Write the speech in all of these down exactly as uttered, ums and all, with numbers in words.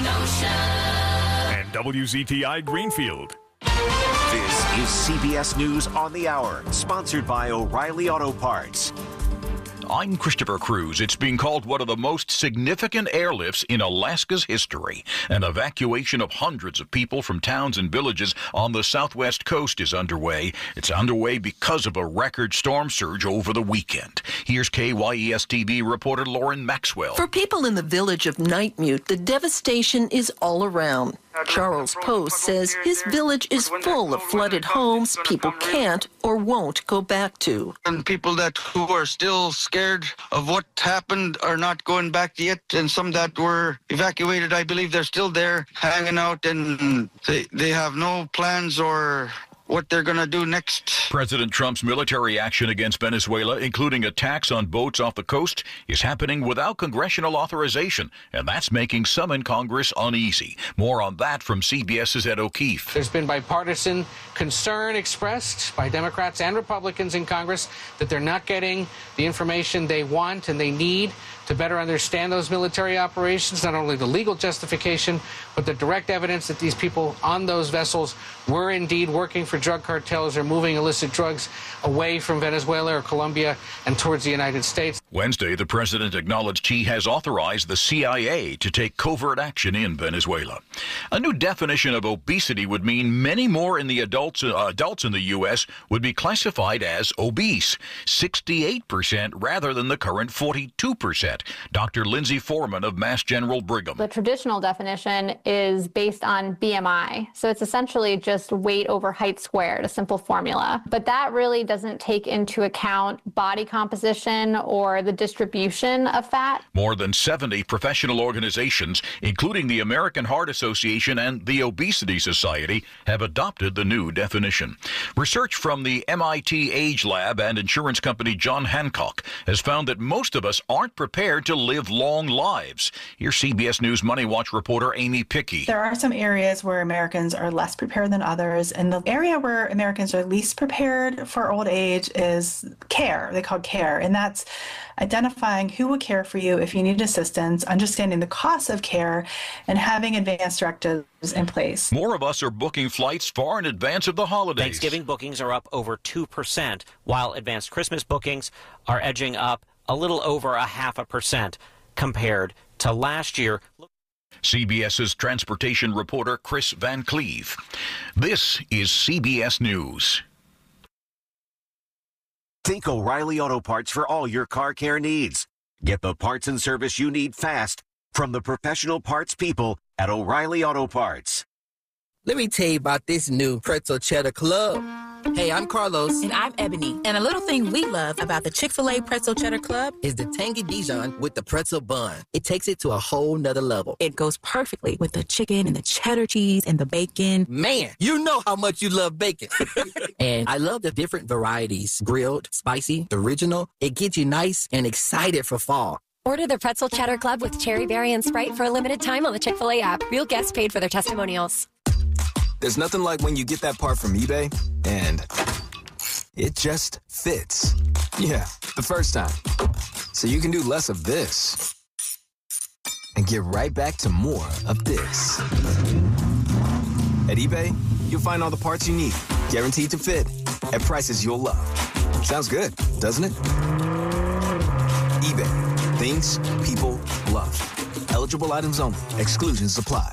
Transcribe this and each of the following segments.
Kenosha. And W Z T I Greenfield. This is C B S News on the Hour, sponsored by O'Reilly Auto Parts. I'm Christopher Cruz. It's being called one of the most significant airlifts in Alaska's history. An evacuation of hundreds of people from towns and villages on the southwest coast is underway. It's underway because of a record storm surge over the weekend. Here's K Y E S T V reporter Lauren Maxwell. For people in the village of Nightmute, the devastation is all around. Charles Post says his village is full of flooded homes people can't or won't go back to. And people that who are still scared of what happened are not going back yet, and some that were evacuated, I believe they're still there hanging out, and they, they have no plans or what they're going to do next. President Trump's military action against Venezuela, including attacks on boats off the coast, is happening without congressional authorization, and that's making some in Congress uneasy. More on that from CBS's Ed O'Keefe. There's been bipartisan concern expressed by Democrats and Republicans in Congress that they're not getting the information they want and they need to better understand those military operations, not only the legal justification, but the direct evidence that these people on those vessels were indeed working for drug cartels or moving illicit drugs away from Venezuela or Colombia and towards the United States. Wednesday, the president acknowledged he has authorized the C I A to take covert action in Venezuela. A new definition of obesity would mean many more in the adults, uh, adults in the U S would be classified as obese, sixty-eight percent rather than the current forty-two percent. Doctor Lindsay Foreman of Mass General Brigham. The traditional definition is based on B M I. So it's essentially just weight over height squared, a simple formula. But that really doesn't take into account body composition or the distribution of fat. More than seventy professional organizations, including the American Heart Association and the Obesity Society, have adopted the new definition. Research from the M I T Age Lab and insurance company John Hancock has found that most of us aren't prepared to live long lives. Here's C B S News Money Watch reporter Amy Pickey. There are some areas where Americans are less prepared than others, and the area where Americans are least prepared for old age is care. They call care, and that's identifying who will care for you if you need assistance, understanding the cost of care, and having advanced directives in place. More of us are booking flights far in advance of the holidays. Thanksgiving bookings are up over two percent, while advanced Christmas bookings are edging up a little over a half a percent compared to last year. CBS's transportation reporter Chris Van Cleve. This is C B S News. Think O'Reilly Auto Parts for all your car care needs. Get the parts and service you need fast from the professional parts people at O'Reilly Auto Parts. Let me tell you about this new Pretzel Cheddar Club. Hey, I'm Carlos. And I'm Ebony. And a little thing we love about the Chick-fil-A Pretzel Cheddar Club is the tangy Dijon with the pretzel bun. It takes it to a whole nother level. It goes perfectly with the chicken and the cheddar cheese and the bacon. Man, you know how much you love bacon. And I love the different varieties. Grilled, spicy, original. It gets you nice and excited for fall. Order the Pretzel Cheddar Club with Cherry Berry and Sprite for a limited time on the Chick-fil-A app. Real guests paid for their testimonials. There's nothing like when you get that part from eBay and it just fits. Yeah, the first time. So you can do less of this and get right back to more of this. At eBay, you'll find all the parts you need, guaranteed to fit, at prices you'll love. Sounds good, doesn't it? eBay, things people love. Eligible items only. Exclusions apply.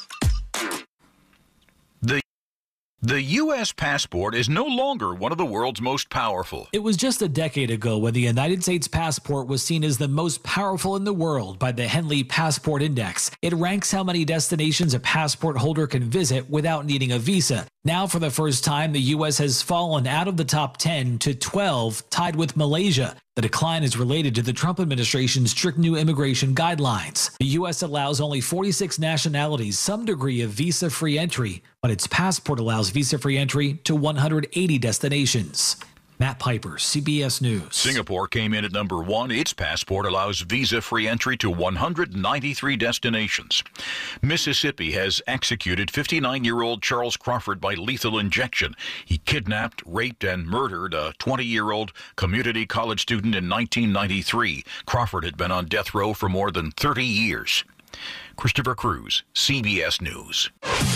The U S passport is no longer one of the world's most powerful. It was just a decade ago when the United States passport was seen as the most powerful in the world by the Henley Passport Index. It ranks how many destinations a passport holder can visit without needing a visa. Now, for the first time, the U S has fallen out of the top ten to twelve, tied with Malaysia. The decline is related to the Trump administration's strict new immigration guidelines. The U S allows only forty-six nationalities some degree of visa-free entry, but its passport allows visa-free entry to one hundred eighty destinations. Matt Piper, C B S News. Singapore came in at number one. Its passport allows visa-free entry to one hundred ninety-three destinations. Mississippi has executed fifty-nine-year-old Charles Crawford by lethal injection. He kidnapped, raped, and murdered a twenty-year-old community college student in nineteen ninety-three. Crawford had been on death row for more than thirty years. Christopher Cruz, C B S News.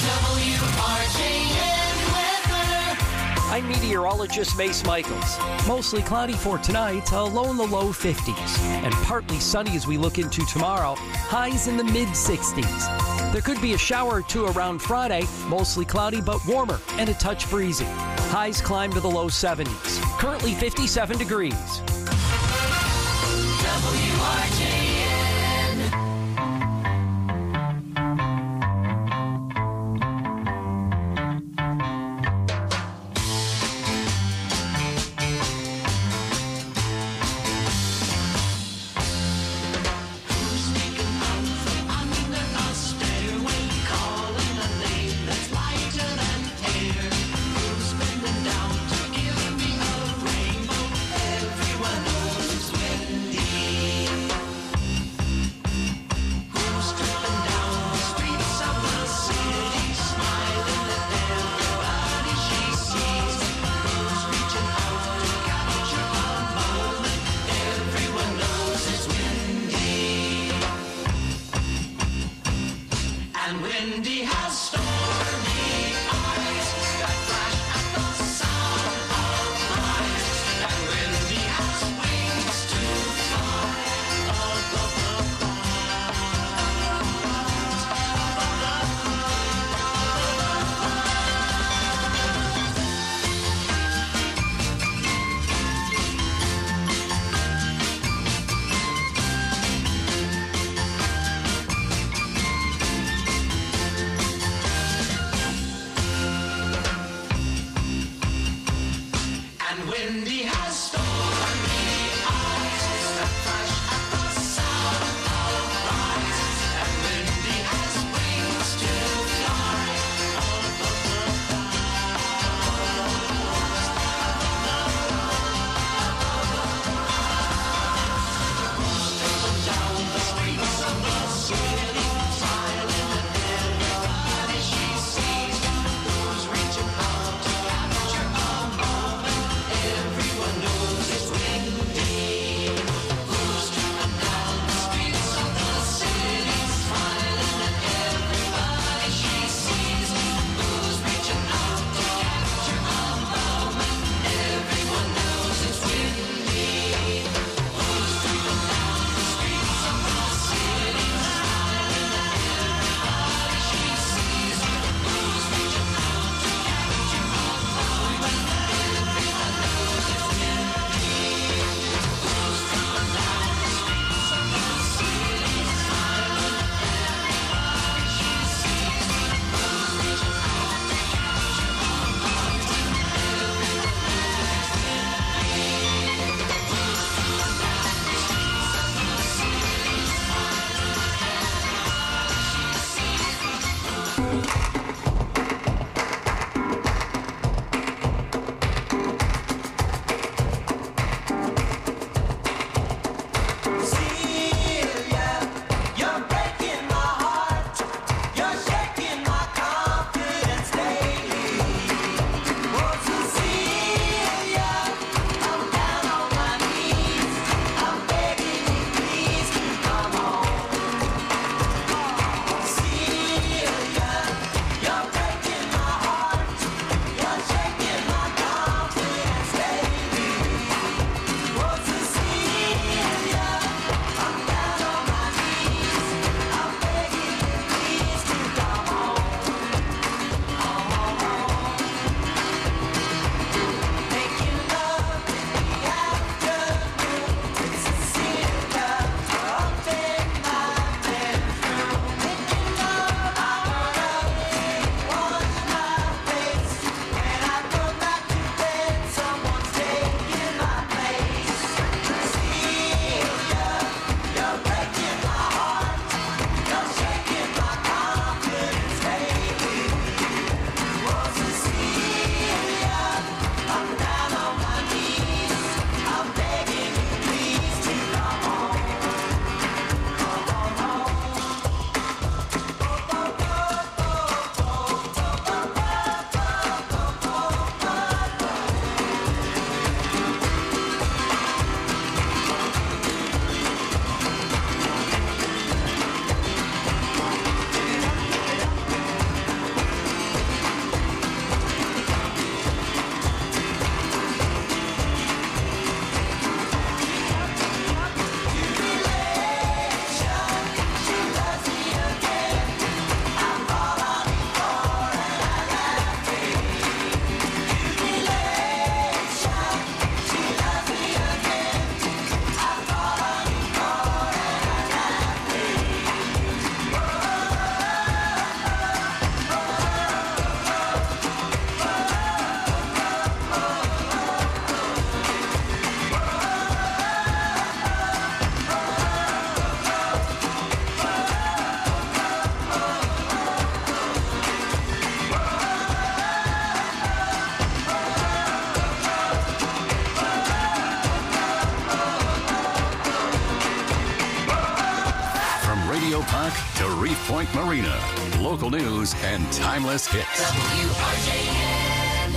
I'm meteorologist Mace Michaels. Mostly cloudy for tonight, a low in the low fifties. And partly sunny as we look into tomorrow, highs in the mid sixties. There could be a shower or two around Friday, mostly cloudy but warmer and a touch breezy. Highs climb to the low seventies. Currently fifty-seven degrees. W R J N. Reef Point Marina. Local news and timeless hits. W R J N.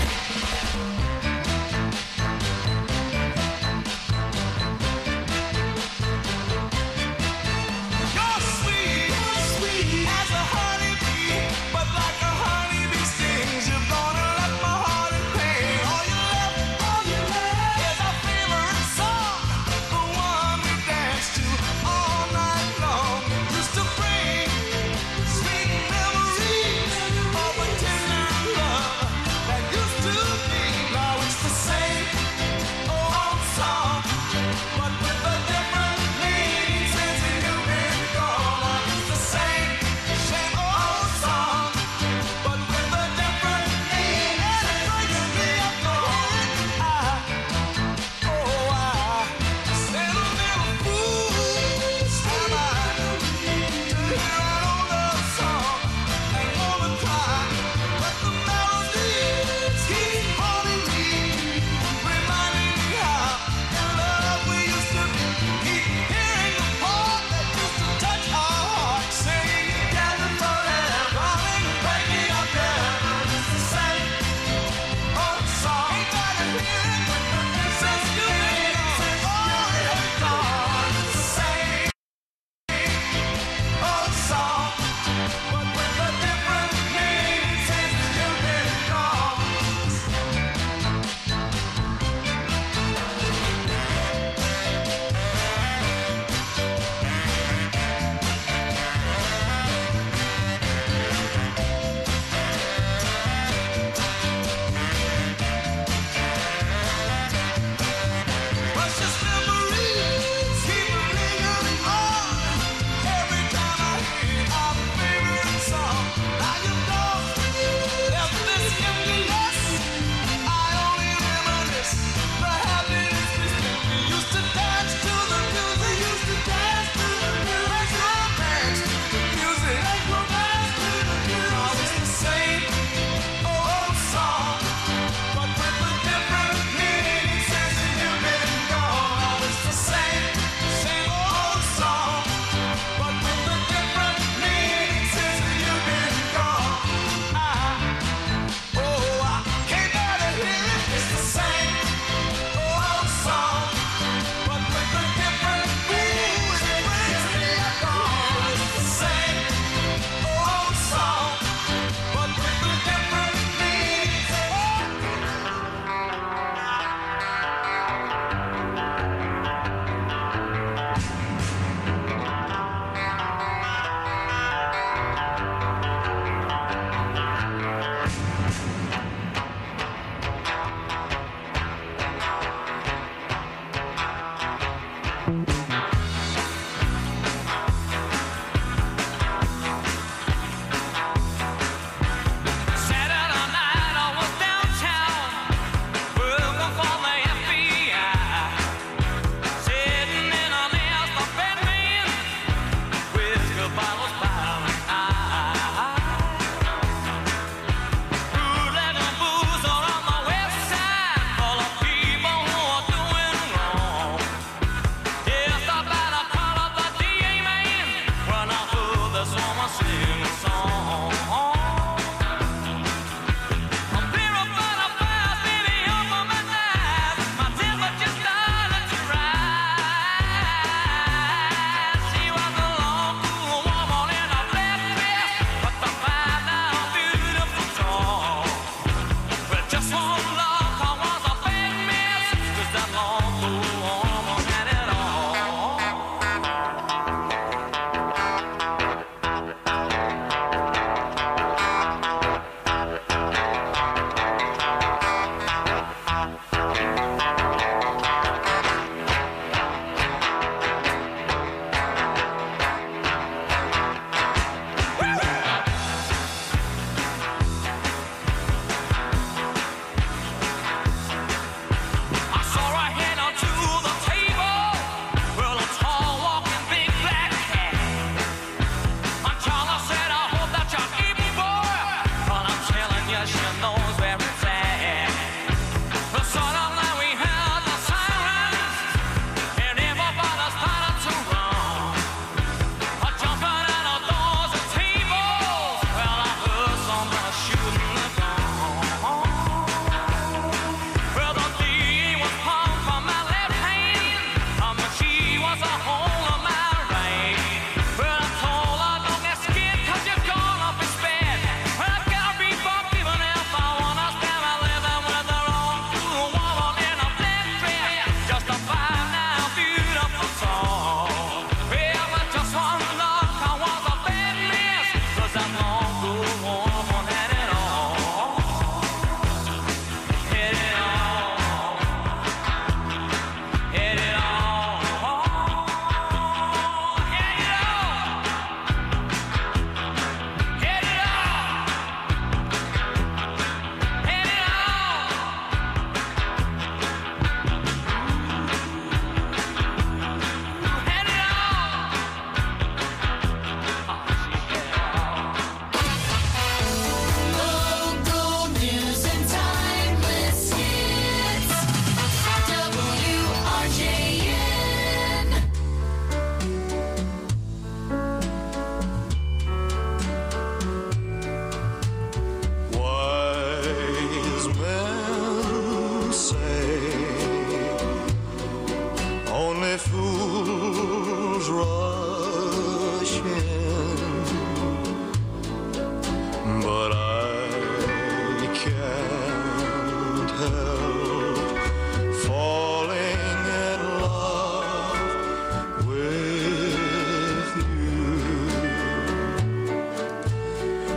You're sweet, sweet as a honeybee, but like a honeybee stings, you're gonna let my heart in pain. All you love, all you love is our favorite song, the one we dance to all night long. Used to bring sweet memories of a tender love.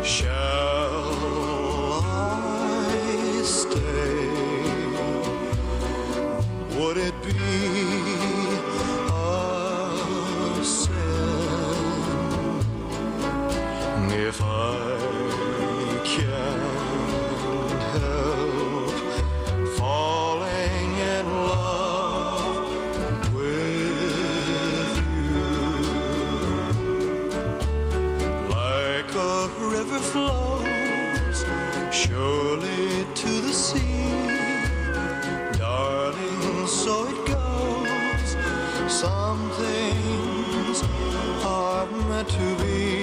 Shall I stay? Would it be a sin if I can't help falling in love with you? Like a river flows surely to the sea, darling, so it goes. Some things are meant to be.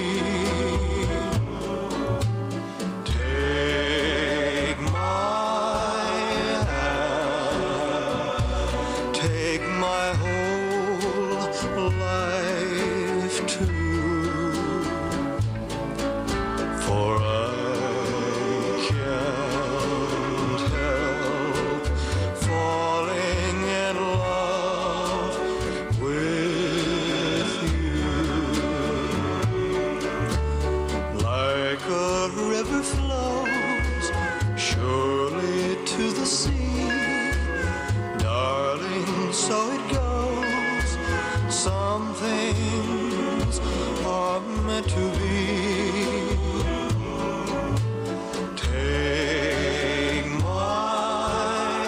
Take my hand, take my whole life too, for I can't help falling in love with you. Like a river flows surely to the sea, darling, so it goes. Some things are meant to be. Take my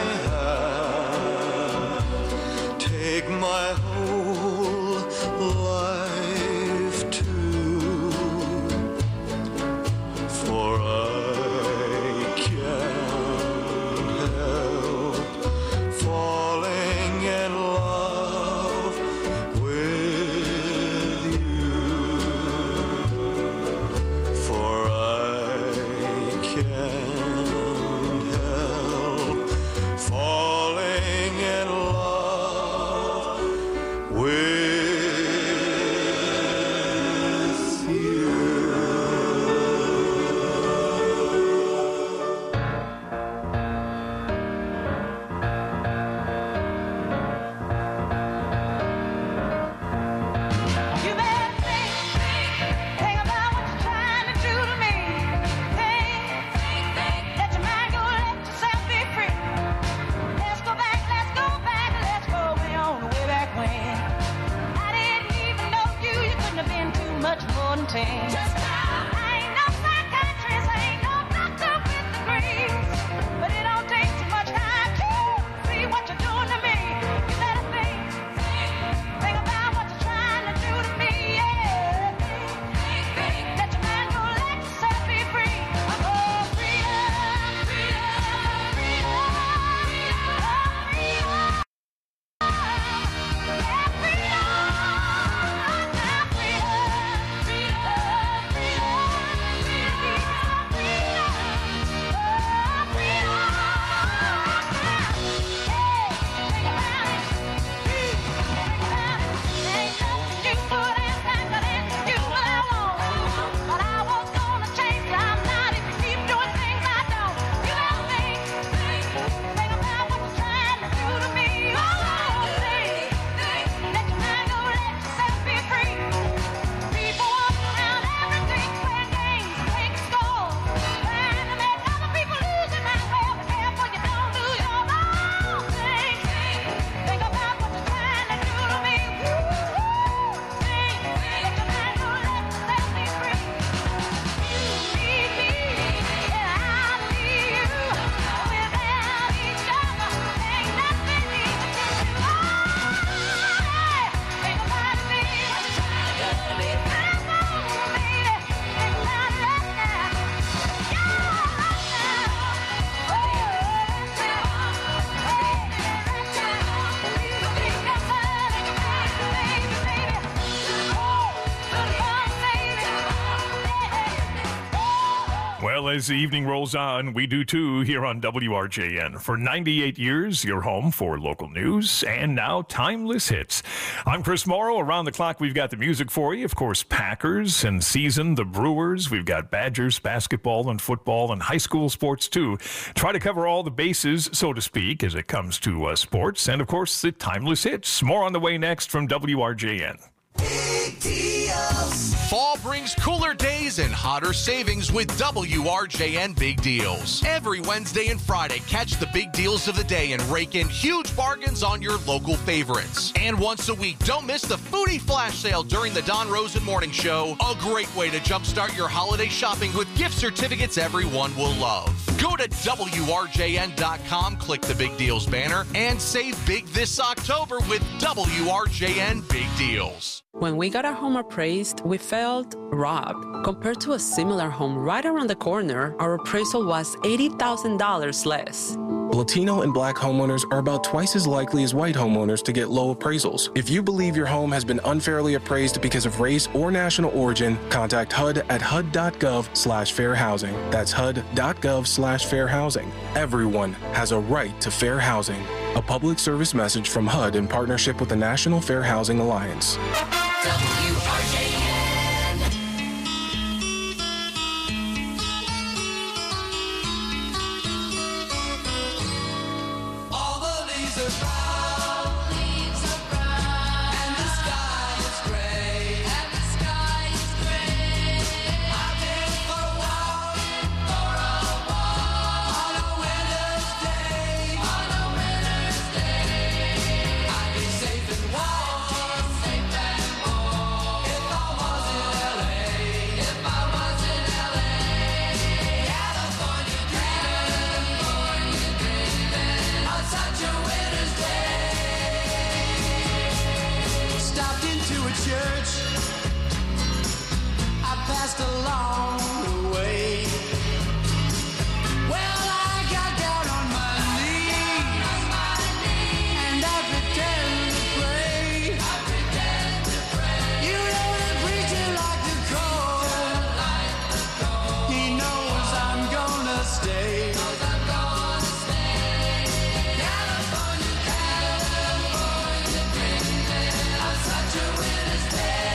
hand, take my whole life too, for I can't help falling in love with you, for I can't help falling in love with you. You better think, think about what you're trying to do to me. Think, let your mind go, let yourself be free. Let's go back, let's go back, let's go way on, way back when. I didn't even know you, you couldn't have been too much more than ten. I ain't no psychiatrist, I ain't no doctor with degrees, but it don't take too much time to see what you're doing to me. You better think, think about what you're trying to do to me, yeah. Let your mind go, let yourself be free. Oh, freedom, freedom, freedom, freedom, yeah, freedom, now freedom, freedom, freedom, freedom, freedom, Well, as the evening rolls on, we do too here on W R J N. For ninety-eight years, your home for local news and now timeless hits. I'm Chris Morrow. Around the clock, we've got the music for you. Of course, Packers and season, the Brewers. We've got Badgers, basketball and football and high school sports too. Try to cover all the bases, so to speak, as it comes to uh, sports. And of course, the timeless hits. More on the way next from W R J N. Big deal. Fall brings cooler days and hotter savings with W R J N Big Deals. Every Wednesday and Friday, catch the big deals of the day and rake in huge bargains on your local favorites. And once a week, don't miss the Foodie Flash Sale during the Don Rosen Morning Show. A great way to jumpstart your holiday shopping with gift certificates everyone will love. Go to W R J N dot com, click the Big Deals banner, and save big this October with W R J N Big Deals. When we got our home appraised, we felt robbed. Compared to a similar home right around the corner, our appraisal was eighty thousand dollars less. Latino and Black homeowners are about twice as likely as white homeowners to get low appraisals. If you believe your home has been unfairly appraised because of race or national origin, contact H U D at H U D dot gov slash fair housing. That's H U D dot gov slash fair housing. Everyone has a right to fair housing. A public service message from H U D in partnership with the National Fair Housing Alliance. W R J N. All the leaves are brown, leaves are brown, and the sky is gray, and the sky is gray. I've been for a walk, for a walk, on a winter's day, on a winter's day. I'd be safe and warm, safe and warm, if I was in L A, if I was in L A. California dreaming, California dreaming, on such a winter's day. Stopped into a church, I passed along the way. Well, I got down on my knees, and I pretend to pray. You know the preacher like the cold. He knows I'm gonna stay. California, California dreaming on such a winter's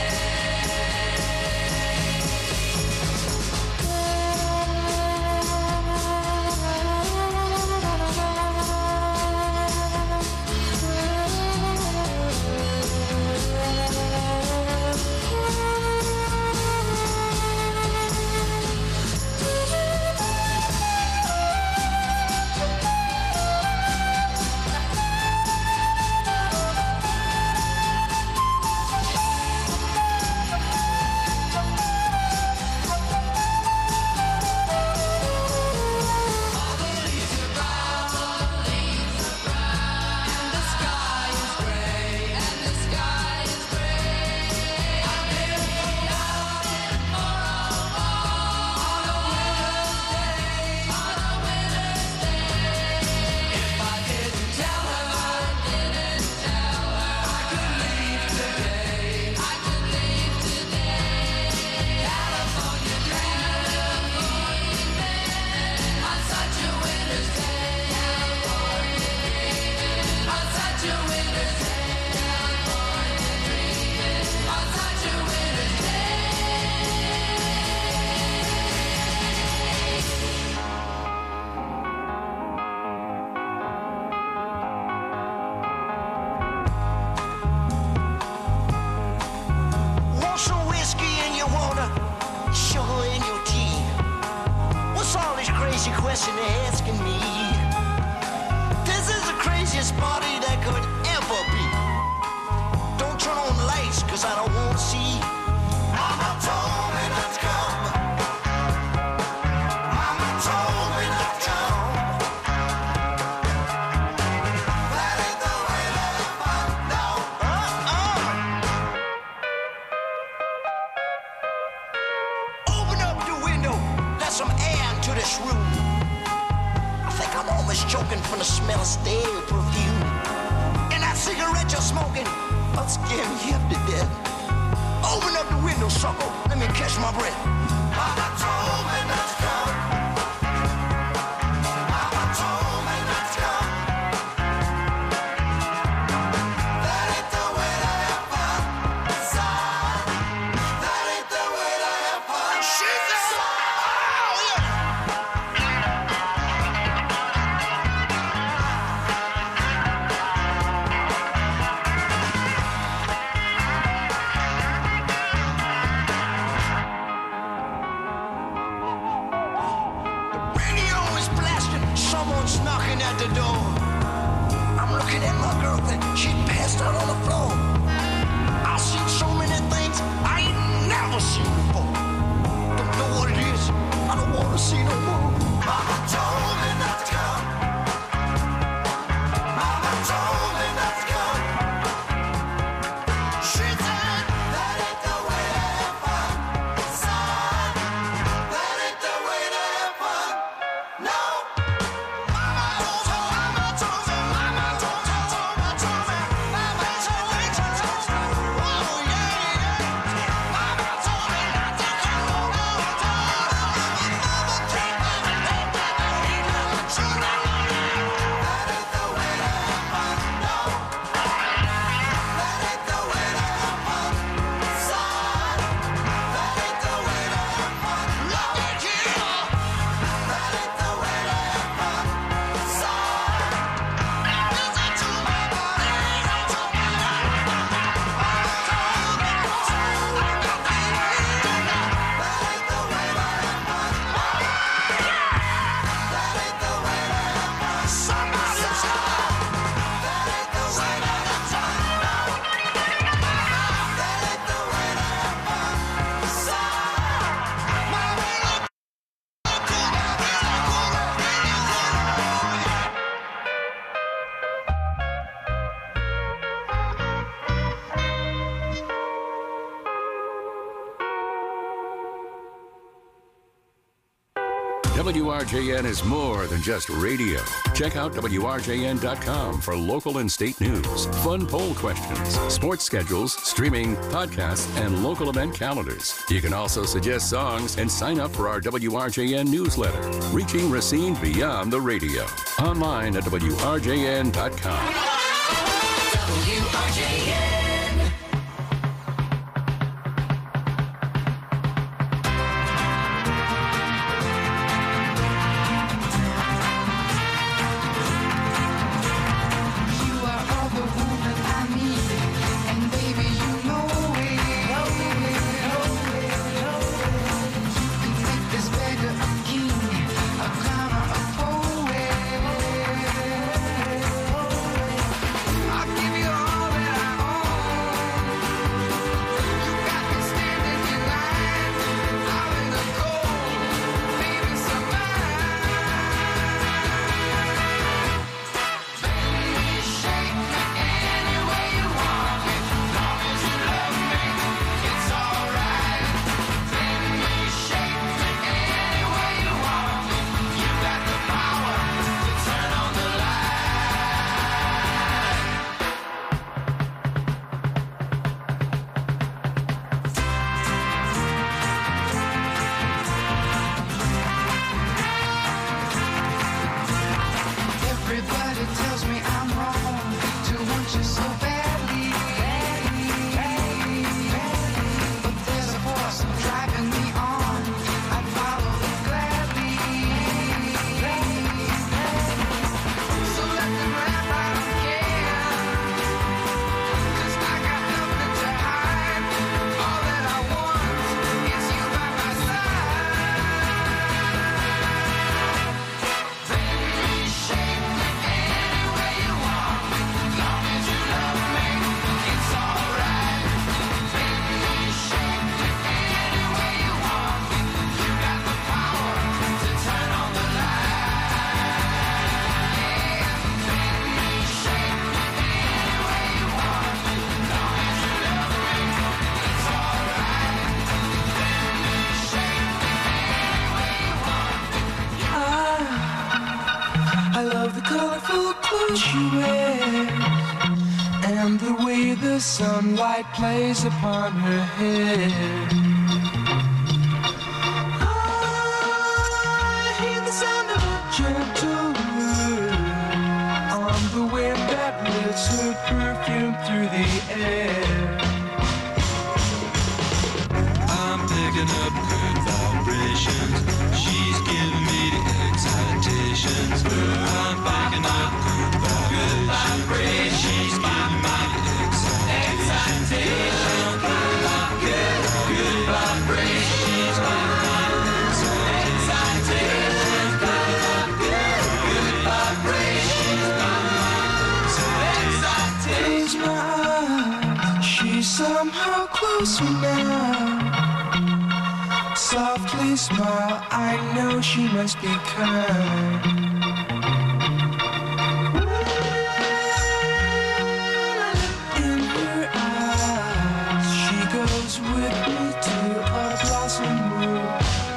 Want some whiskey in your water, sugar in your tea? What's all this crazy question they're asking me? This is the craziest party that could ever be. Don't turn on the lights, cause I don't want to see. Mama told me not to come. Mama told me not to come. That ain't the way that I found out. Uh-uh. Open up the window, let some air into this room. I think I'm almost choking from the smell of stale perfume. And that cigarette you're smoking, I'll scare me half to death. Open up the window, sucker, let me catch my breath. Mama told me not to come. Mama told me not to come. That ain't the way to have fun, son. That ain't the way to have fun. She said, oh, yeah. who's knocking at the door. I'm looking at my girlfriend, she passed out on the floor. I've seen so many things I ain't never seen before. Don't know what it is, I don't want to see no more. Mama told me not to come. Mama told me not to come. She said that ain't the way to have fun. Son, that ain't the way to have fun. No. Mama told me, mama told me, mama told me, mama told me, mama told me, oh yeah, yeah. Mama told me not to come. Mama told me, mama told me, mama told me. That ain't the way to have fun. No. That ain't the way to have fun. Son, that ain't the way to have fun. Look at you. That ain't the way to have fun. Son, listen to my body, listen to my life. Mama told me, I got the way. That ain't the way to have fun. That ain't the way to have fun. Somebody say, that ain't the way to have fun. That ain't the way to have fun. Son, my baby. W R J N is more than just radio. Check out W R J N dot com for local and state news, fun poll questions, sports schedules, streaming, podcasts, and local event calendars. You can also suggest songs and sign up for our W R J N newsletter, reaching Racine beyond the radio. Online at W R J N dot com. W R J N. You are all the woman I need, and baby you know it. You can make this beggar a king, a clown, a poet. I'll give you all that I own. You got me standing in line, out in the cold, baby, so baby, shake me any way you want me, long as you love me, it's alright. Baby, shake me any way you want me, you got the power to turn on the light. Everybody tells me I'm wrong to want you so badly, but there's a force driving me on. I'd follow it gladly. So let them laugh, I don't care, 'cause I got nothing to hide. All that I want is you by my side. Baby, shake me any way you want me, long as you love me, it's alright. Baby, shake me any way you want me, you got the power to turn on the light. Baby, shake me any way you want me, long as you love me, it's alright. Baby, shake me any way you want me. I love the colorful clothes she wears and the way the sunlight plays upon her hair. I hear the sound of a gentle word on the wind that lifts her perfume through the air. I'm picking up good vibrations. She's giving me the excitations. I'm picking up good vibrations. She's giving me the excitations. I'm picking up good vibrations. closer now. Softly smile, I know she must be kind. In her eyes, she goes with me to a blossom room.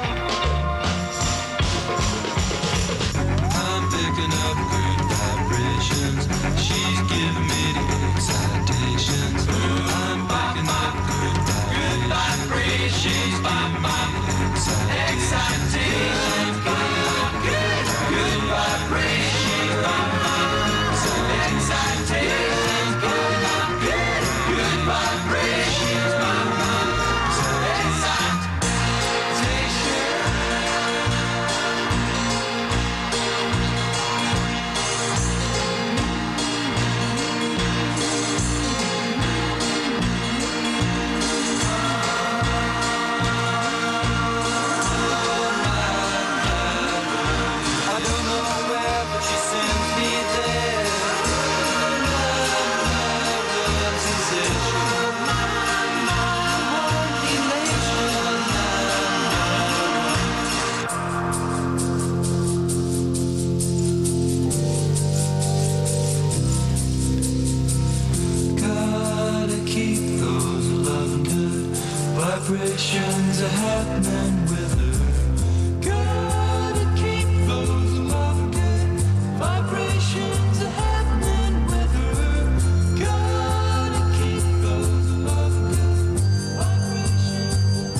I'm picking up good vibrations. She's giving me the excitations. I'm picking up good vibrations. Good vibrations. She's giving me the excitations. Good, good vibrations. Excitations. Good, good vibrations. Vibrations are happening with her. Gotta keep those love good. Vibrations are happening with her. Gotta keep those love good. Vibrations.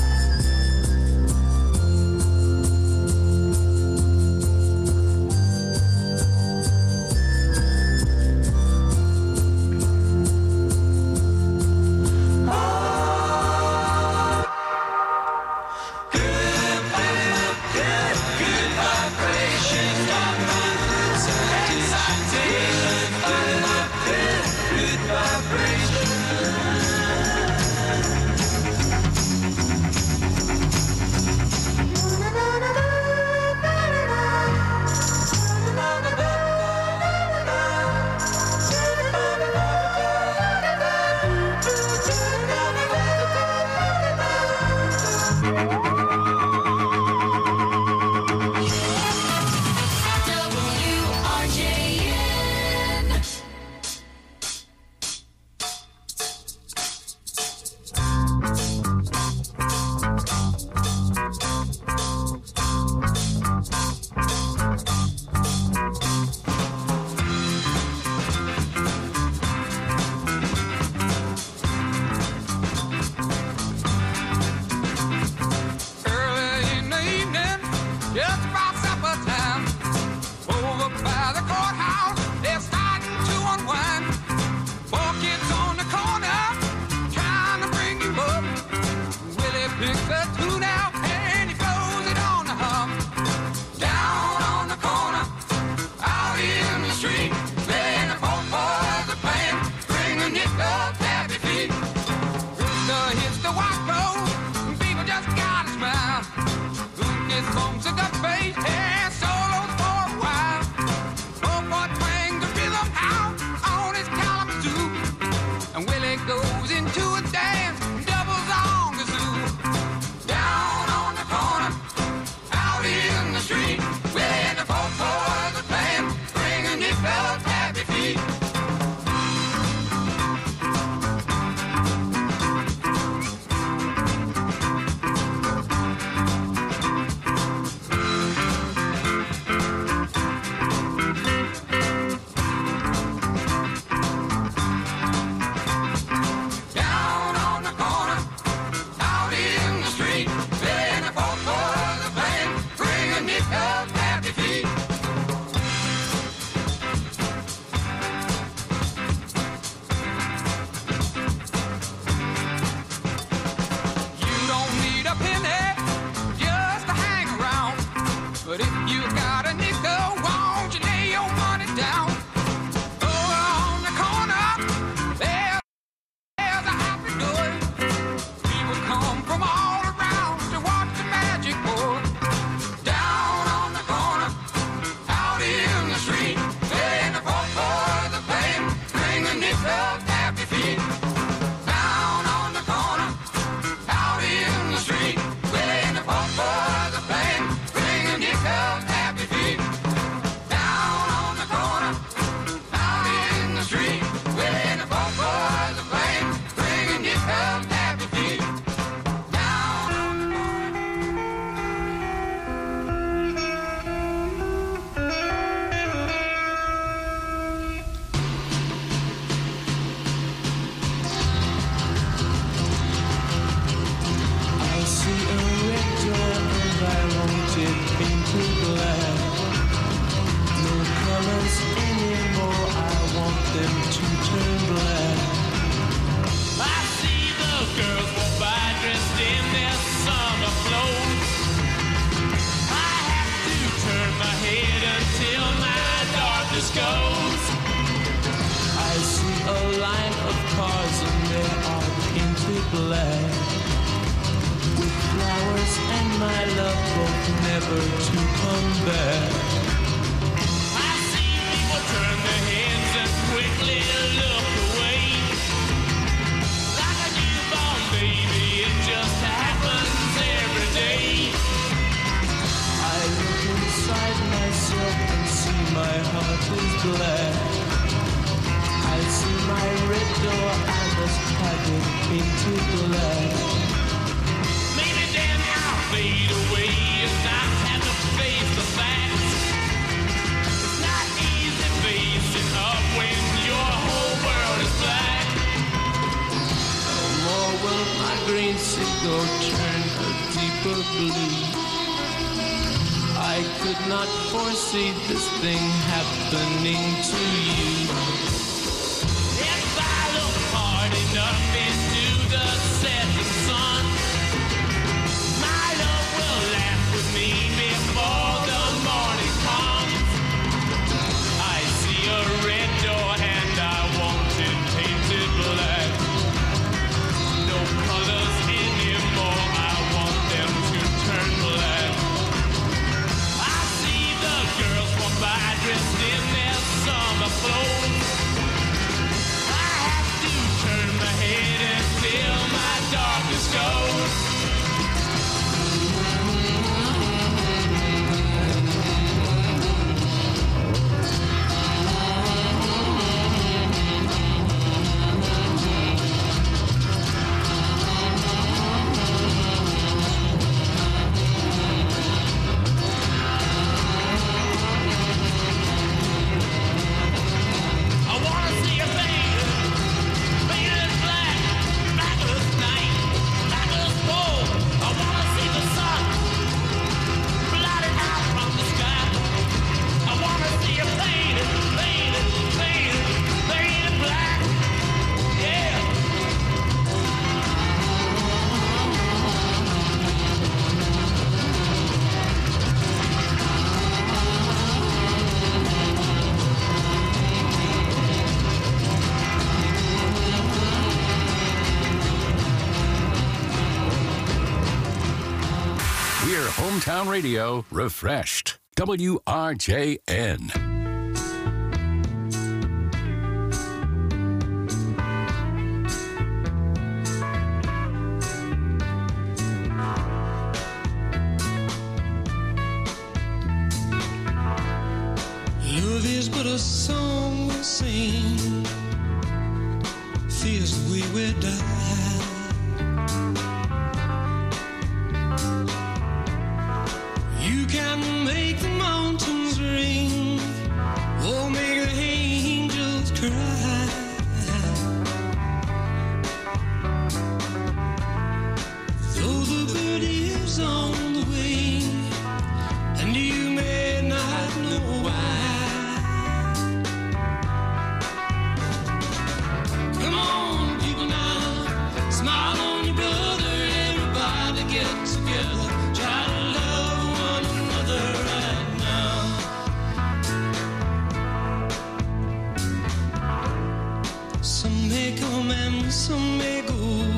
Down on the corner. black, with flowers and my love both never to come back. I see people turn their heads and quickly look away. Like a newborn baby, it just happens every day. I look inside myself and see my heart is black. I see my red door, I must have it painted black. Maybe then I'll fade away and not have to face the facts. It's not easy facing up when your whole world is black. No more will my green cigar turn a deeper blue. I could not foresee this thing happening to you. If I look hard enough into the setting sun, my love will laugh with me before the morning comes. I see a red door and I want it painted black. No colors anymore, I want them to turn black. I see the girls walk by dressed in their summer clothes. I have to turn my head until my darkness goes. I wanna see a fade, faded black, black as night, black as gold. I wanna see the sun blotted out from the sky. I wanna see a faded, faded, faded, faded black. Yeah. We're Hometown Radio refreshed. W R J N. Love is but a song we sing, fears the way we die. You can make the mountains ring, or make the angels cry. Though the bird is on the wing, and you may not know why. Come on, people now, smile on your brother, everybody get together, try to love one another right now. Some may come and some may go,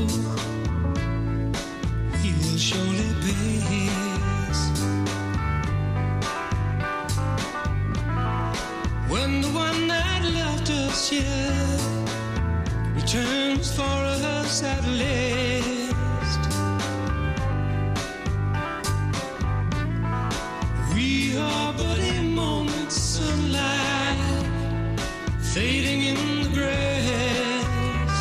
we will surely pass. When the one that left us here returns for us at last, we are but a moment's sunlight fading in the grass.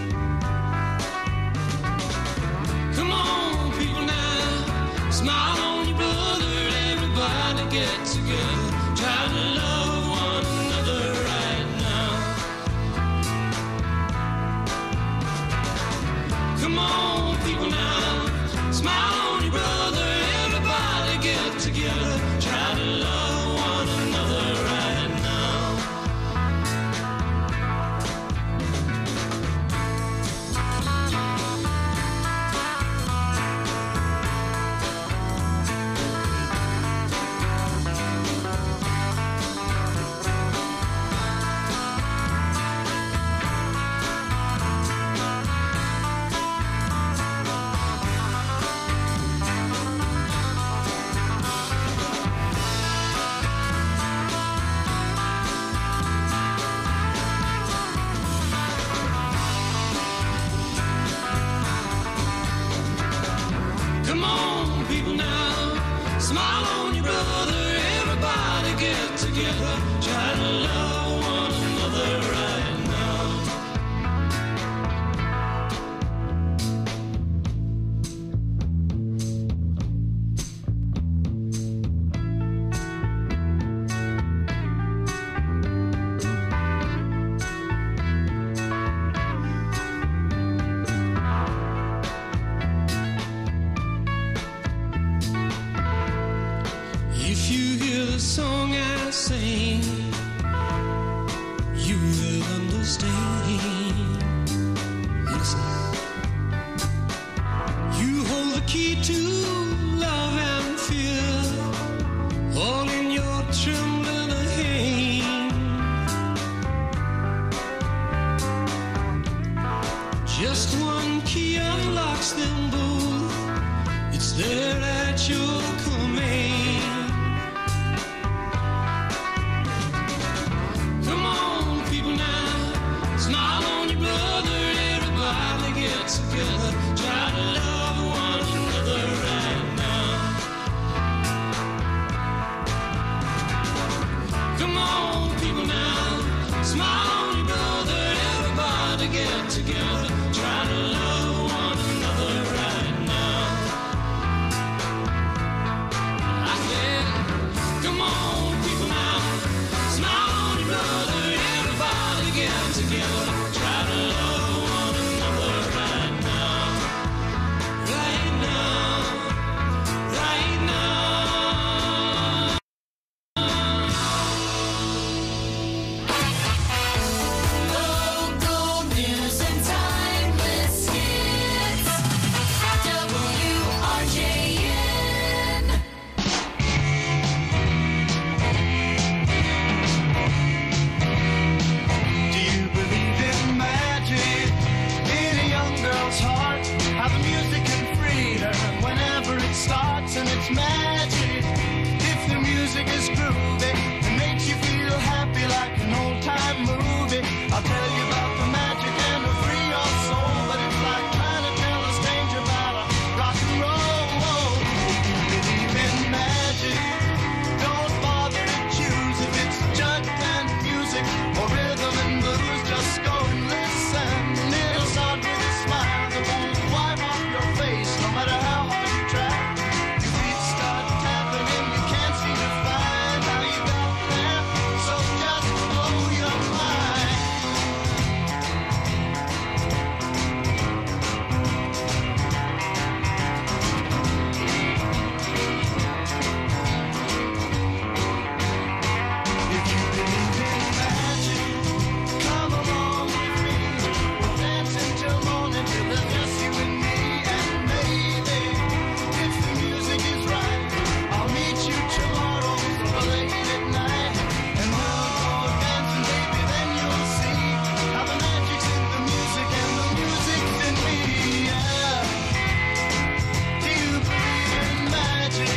Come on, people now, smile on your brother, everybody get together, try to love one another right now. Come on, people now, smile on your brother, everybody get together, try to love one another right now. brother, everybody get together. Try to love one another right now. If you hear the song I sing, you will understand. Listen. You hold the key to love and fear, all in your trembling hand. Just one key unlocks them both. It's there at your command. Come on, people now, smile on your brother, everybody get together, try to love one another right now. Come on, people now, smile on your brother, everybody get together, try to love one another right now. I said, come on, people now, smile on your brother, everybody get together, try to love one another right now, right now, right now. Local news and timeless hits, W R J N. Do you believe in magic in a young girl's heart? How the music can free her whenever it starts, and it's magic. If the music is groovy, it makes you feel happy like an old time movie. I'll tell you about the magic and it'll free your soul, but it's like trying to tell a stranger about a rock and roll. If you believe in magic, don't bother to choose if it's jug and music or rhythm and blues. Just go and listen. It'll start with a smile that won't wipe off your face, no matter how hard you try. Your feet start tapping and you can't seem to find how you got there. So just blow your mind. If you believe in magic, come along with me. We'll dance until morning till it's just you and me. And maybe, if the music is right, I'll meet you tomorrow so late at night. And we'll go dancing, baby, then you'll see how the magic's in the music and the music's in me. Yeah. Do you believe in magic?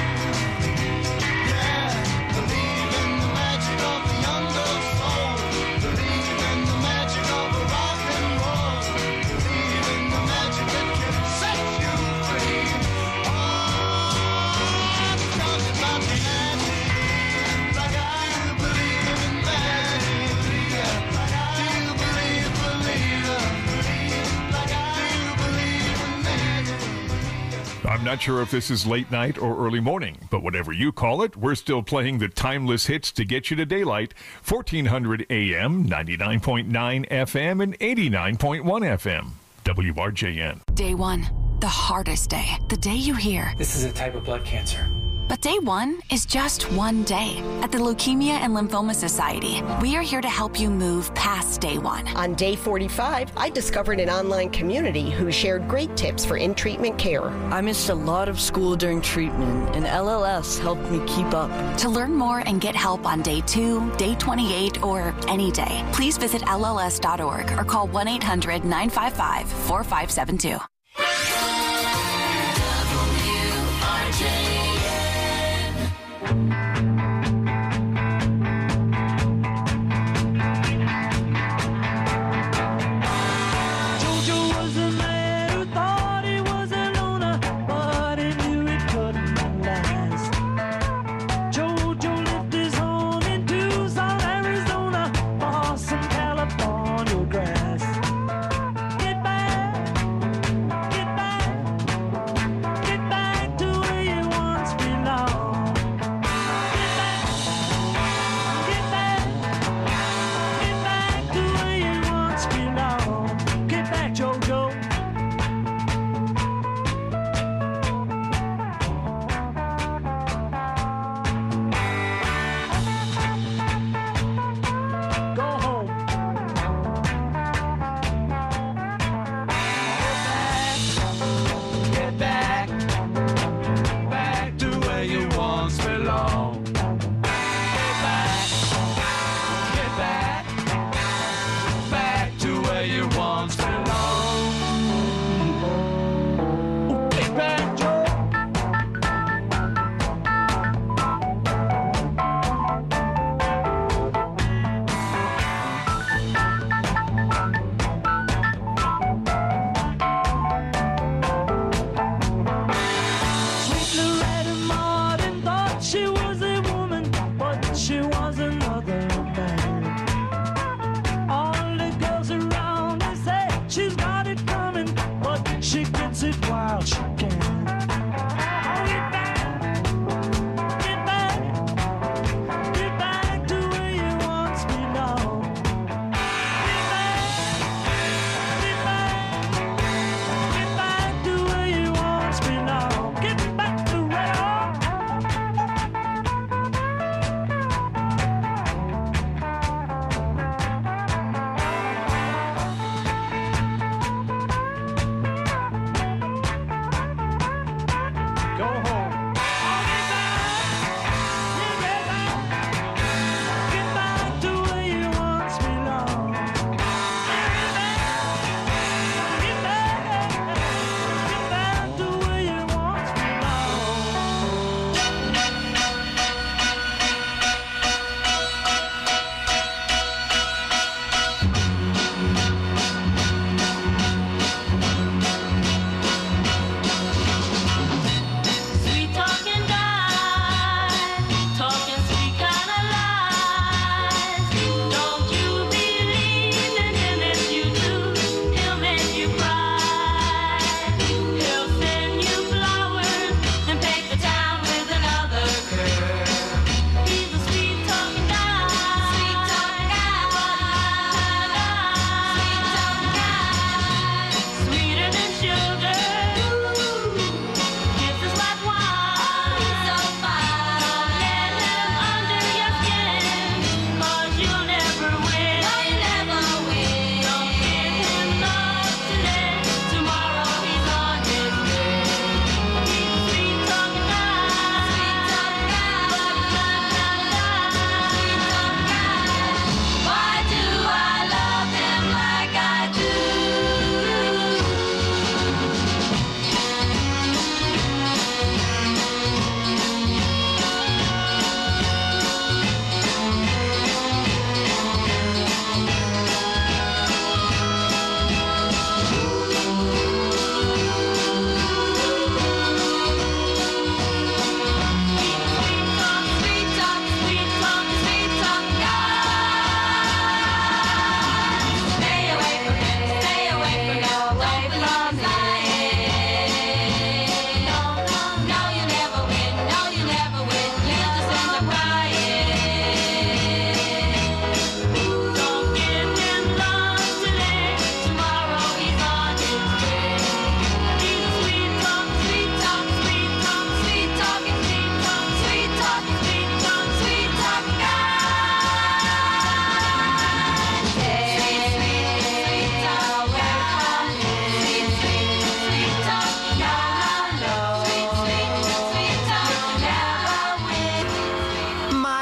Yeah, believe in the magic of the young girl's soul. Believe in the magic of a rock and roll. Believe in the magic that can set you free. Oh, talk about the magic. Like I do believe in magic. Do you believe, believe? Like I do believe in magic. I'm not sure if this is late night or early morning, but whatever you call it, we're still playing the timeless hits to get you to daylight. fourteen hundred A M, ninety-nine point nine F M, and eighty-nine point one F M. W R J N. Day one, the hardest day. The day you hear. This is a type of blood cancer. But day one is just one day. At the Leukemia and Lymphoma Society, we are here to help you move past day one. On day forty-five, I discovered an online community who shared great tips for in-treatment care. I missed a lot of school during treatment, and L L S helped me keep up. To learn more and get help on day two, day twenty-eight, or any day, please visit L L S dot org or call one eight hundred nine five five four five seven two.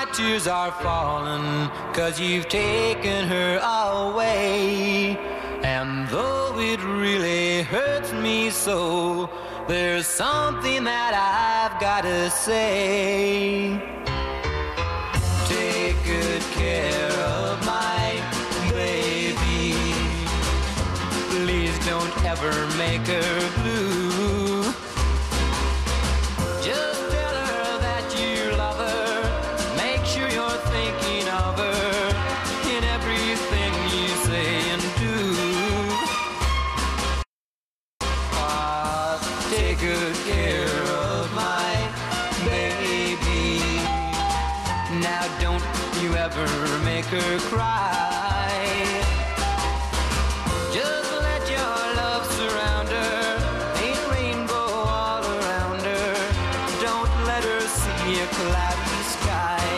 tears are falling, 'cause you've taken her away. And though it really hurts me so, there's something that I've gotta say. Take good care of my baby. Please don't ever make her blue. Just tell her that you love her. Make sure you're thinking of her in everything you say and do. Ah, take good care of my baby. Now don't you ever make her cry. Just let your love surround her. Ain't rainbow all around her. Don't let her see a cloudy sky.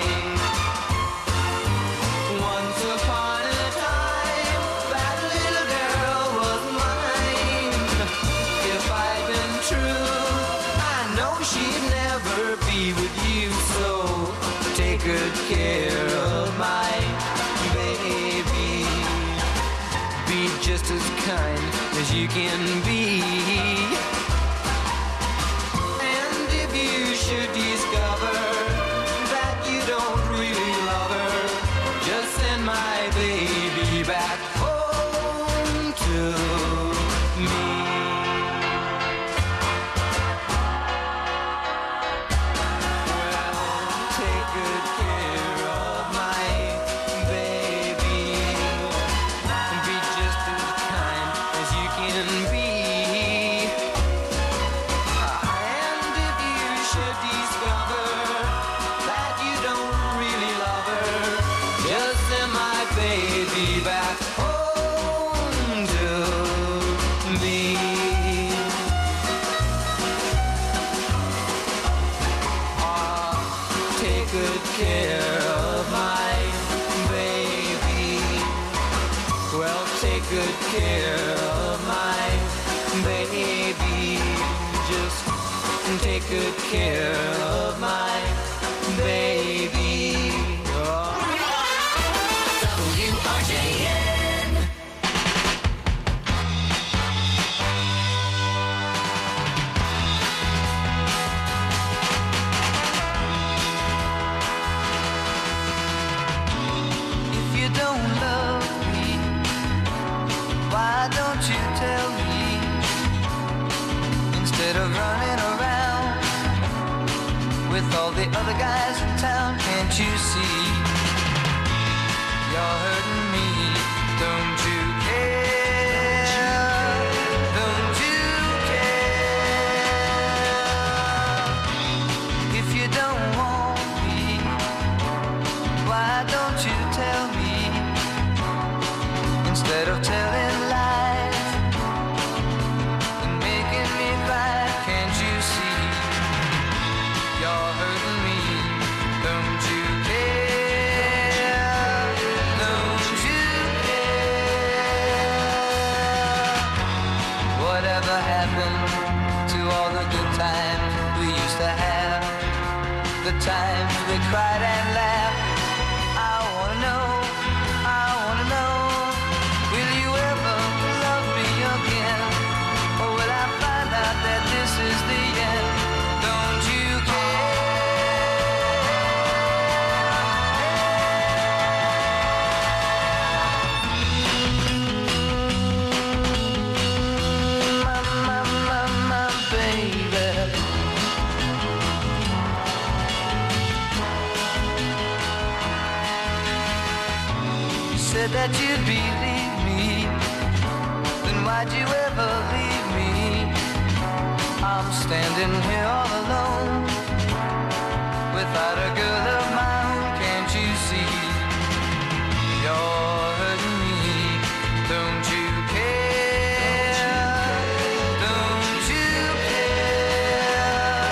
Once upon a time, that little girl was mine. If I'd been true, I know she'd never be with you. So take good care of my baby. Be just as kind as you can be. And if you should discover that you don't really love her, just send my baby back home to me. Well, take good care of my baby. Be just as kind as you can be. And if you should discover that you don't really love her, just send my baby back home to me. Ah, take good care of my baby. Well, take good care of my baby. Just take good care of my baby. Oh. W R J N. If you don't love me, why don't you tell me? Instead of running around with all the other guys in town, can't you see? You're hurting me, don't you care? Don't you care? If you don't want me, why don't you tell me? Instead of telling lies and making me cry, can't you see? You're hurting me, don't you care? Don't you care? Whatever happened to all the good times we used to have? The times we cried and laughed. I wanna know, I wanna know, will you ever love me again? Or will I find out that this is the end? Don't you care? My, my, my, my baby. You said that you'd believe me, then why'd you ever leave me? I'm standing here all alone, without a girl of my own, can't you see? You're hurting me, don't you care? Don't you care?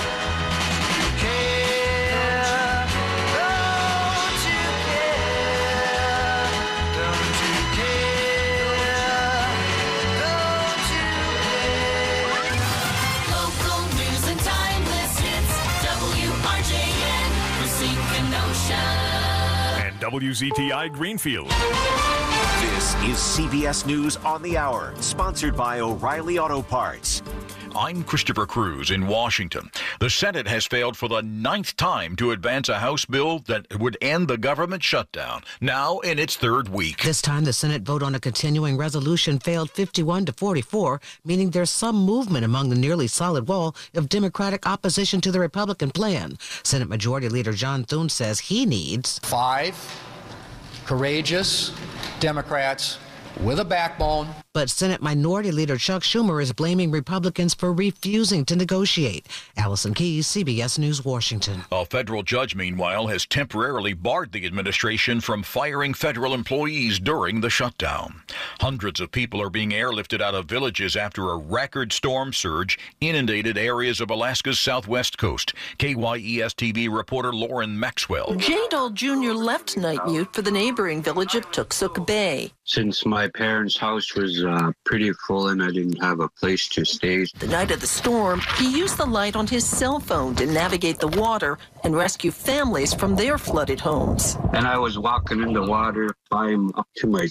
Care? Don't you care? Don't you care? Don't you care? Local news and timeless hits. W R J N. We're sinking And W Z T I Greenfield. This is C B S News on the Hour, sponsored by O'Reilly Auto Parts. I'm Christopher Cruz in Washington. The Senate has failed for the ninth time to advance a House bill that would end the government shutdown, now in its third week. This time, the Senate vote on a continuing resolution failed fifty-one to forty-four, meaning there's some movement among the nearly solid wall of Democratic opposition to the Republican plan. Senate Majority Leader John Thune says he needs five courageous Democrats with a backbone. But Senate Minority Leader Chuck Schumer is blaming Republicans for refusing to negotiate. Allison Keyes, C B S News, Washington. A federal judge, meanwhile, has temporarily barred the administration from firing federal employees during the shutdown. Hundreds of people are being airlifted out of villages after a record storm surge inundated areas of Alaska's southwest coast. K Y E S T V reporter Lauren Maxwell. Jay Dahl Junior left Night Mute for the neighboring village of Tuksuk Bay. Since my parents' house was uh, pretty full and I didn't have a place to stay. The night of the storm, he used the light on his cell phone to navigate the water and rescue families from their flooded homes. And I was walking in the water. I'm up to my